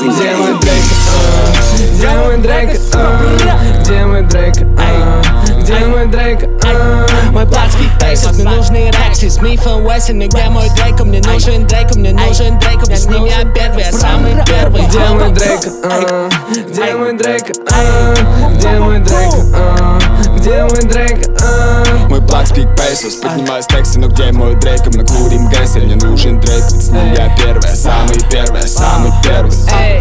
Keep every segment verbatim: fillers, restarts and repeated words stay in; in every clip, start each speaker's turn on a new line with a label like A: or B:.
A: Где мой Дрейк? Где мой Дрейк? Где мой Дрейк? Где мой Дрейк?
B: Мой плат спит пейсов, мне нужны рексы Смит и Вессон, и где мой Дрейк? Мне нужен Дрейк, мне нужен Дрейк. С ним я первый, я самый первый.
A: Где мой Дрейк? Где мой Дрейк? Где мой Дрейк? Где мой Дрейк?
C: Мой плак спик пейсос, поднимаю стексы, но где мой Дрейк? Мы курим грейсель, мне нужен Дрейк, ведь с ним я первый, самый первый, самый первый.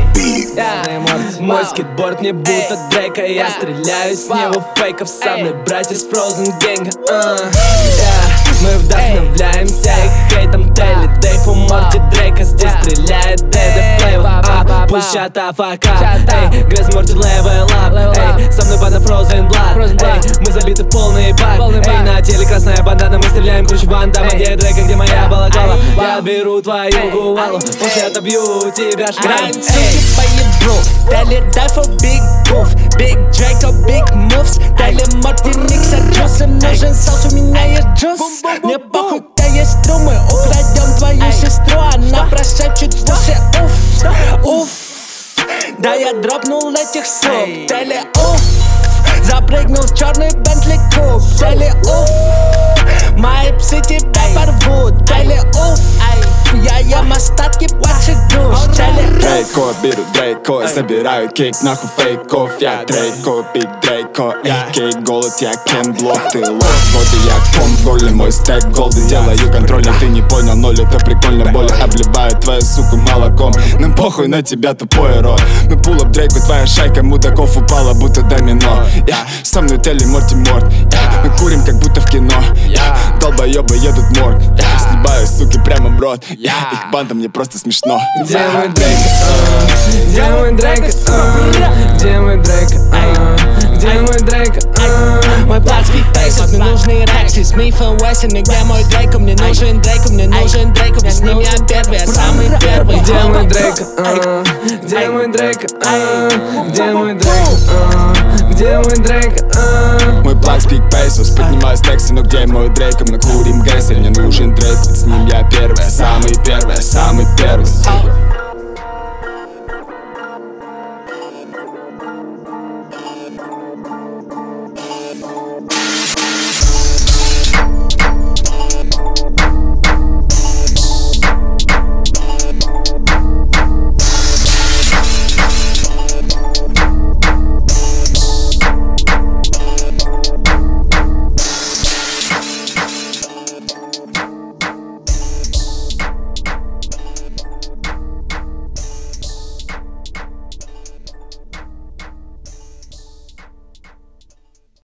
A: Мой скейтборд не будто Дрейка, я стреляю с него фейков. Со мной братья с Frozen Gang. Мы вдохновляемся их хейтом. Телли, Дэйв у Морти Дрейка. Здесь стреляет Дэдэ Флейва. Пусть чат афака. Эй, Грэс Морти левел ап. Эй, со мной банда Frozen Blood. Эй, мы забиты в полный бак. Эй, на теле красная бандана. Мы стреляем круче Ван Дамма. Где Дрейка, где моя балаклава? Я беру твою гуалу, после отобью тебя шкрам.
B: Суки поебру, Телли дай for big goof. Big Draco, big moves. Телли Морти Никса Джос. Им нужен соус, у меня есть джус. Мне похуй, у тебя есть тру. Мы украдем твою сестру. Она прошепчет в уши уф, уф. Да я дропнул этих сук. Телли уф. Запрыгнул в черный Бентли Куб. Телли уф. Мои псы тебя порвут. Телли уф. Я ем остатки ваших душ. Телли
C: Дрейко, беру Дрейко, собираю кейк, нахуй фейков. Я Дрейко, биг Дрейко, эй кей голод, я Кен Блок. Ты лох, вот и я ком в горле, мой стек голды. Делаю контрольно, ты не понял, ноль это прикольно. Боли обливают твою суку молоком. Нам похуй на тебя, тупой рот. Мы пул ап Дрейку, твоя шайка мудаков упала, будто домино. Я со мной Телли Морти Морт. Мы курим, как будто в кино. Долбоебы едут в морг. Сливаю суки прямо в рот. Их банда мне просто смешно.
A: Где мой Дрейк? Где мой Дрейк? Где мой Дрейк? Где мой Дрейк?
B: Мой плат спит пейсов, мне нужны рексы Смит и Вессон, и где мой Дрейк? Мне нужен Дрейк, мне нужен Дрейк. С ним я первый, я самый первый.
A: Где мой Дрейк? Где мой Дрейк? Где мой Дрейк? Где мой Дрейк?
C: Мой плак спик пейсос, поднимаю стексы, но где мой Дрейк? Мы курим грейсель, мне нужен Дрейк, ведь с ним я первый, самый первый, самый первый.